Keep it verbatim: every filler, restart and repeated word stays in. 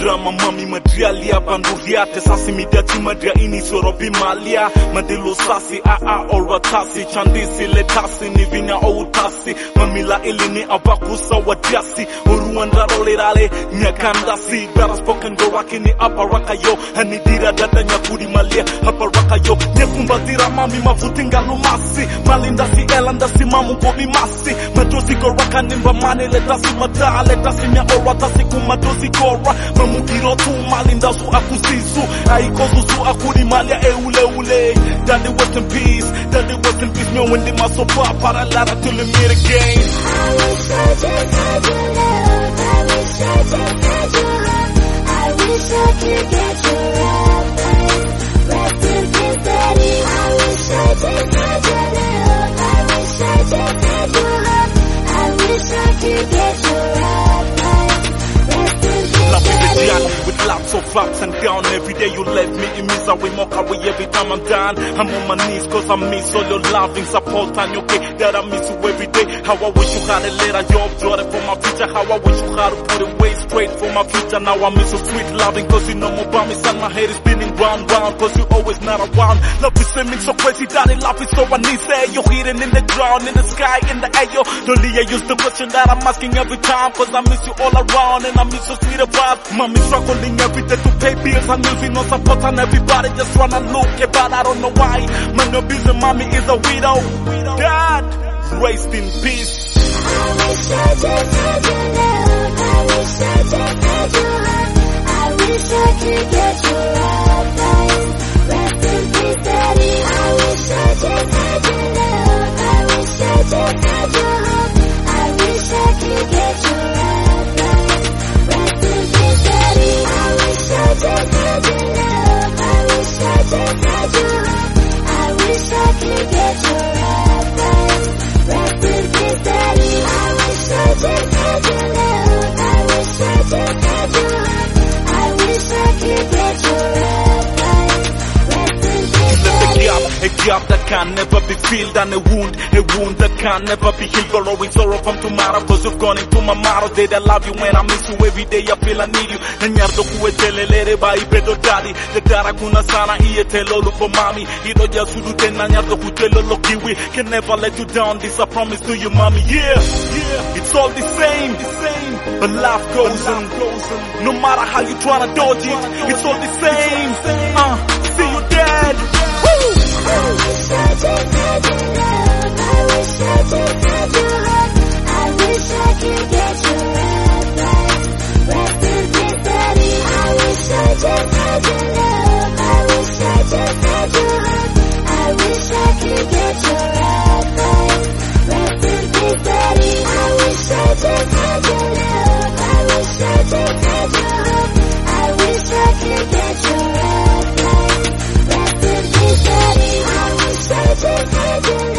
drama mami madrialia banduriate sasi midati madria ini sorobi malia madilo sasi a a oratasi chandisi letasi ni vinya outasi mamila ilini abakusa wadiasi uruanda rolerale nyakandasi gara spoken go rakini aparaka yo hani dira dada nyakudi malia aparaka yo nyekumbatira mami mafutinga lumasi malindasi elandasi mamu gobi masi madosi go rakanimba mane letasi mata letasi nya oratasi kumadosi kora mamukiro tu malindasu akusisu aikosu su akudi malia eule ule daddy was in peace daddy was in peace no when they must so far para lara till the meet again. I wish I just had your love, I wish I just had your heart, I wish I could get your love, rest in peace daddy. I wish I just had your love, I wish I just had your heart, I wish I could get your love, rest in peace Love is a daddy. journey with lots of ups and downs. Every day you left me in misery, mockery every time I'm down. I'm on my knees cause I miss all your loving support and your care that I miss you every day. How I wish you had a letter, job, Jordan for my future. How I wish you had to put it way straight for my future. Now I miss your sweet loving cause you know more about me, son. My head is spinning round, round cause you always not around. Love is seeming so crazy, daddy, love is so I need say. You're hidden in the ground, in the sky, in the air. Don't I use the question that I'm asking every time cause I miss you all around and I miss your sweet vibe. Mommy struggling every day to pay bills and losing no support and everybody just wanna look at, but I don't know why. Man, no business, mommy is a widow. Dad, rest in peace. I wish I just had your love, I wish I just had your heart, I wish I could get your love, rest in peace daddy. I wish I just had your love, I wish I just had your heart, I wish I could get your love, rest in peace daddy. I wish I just had your love, I wish I just had your heart, I wish I could get your love, rest in peace daddy. I wish I just had your love, I wish I just had your heart, I wish I could get your love, rest in peace daddy. A gap, a gap that can never be filled, and a wound, a wound that can never be healed. Borrowing sorrow from tomorrow cause you've gone into my marrow. Did I love you when I miss you every day? I feel I need you. Nyardo kuetelelere ba ibedo daddy. The dara kuna sana iye telo lupo mami. Iro ya sudu tena nyardo kutelo lokiwi. Can never let you down, this I promise to you mommy. Yeah, yeah, it's all the same, the same. But life goes on, no matter how you tryna dodge it, it's all the same. Uh, see you dead. I wish I just had your love, I wish I just had your heart, I wish I could get your love, rest in peace daddy. I wish I just had your love, I wish I just had your heart, I wish I could get your love, rest in peace daddy. I wish I just had your love, I wish I just had your heart, I wish I could get your love, rest in peace daddy. I wish I just had your love.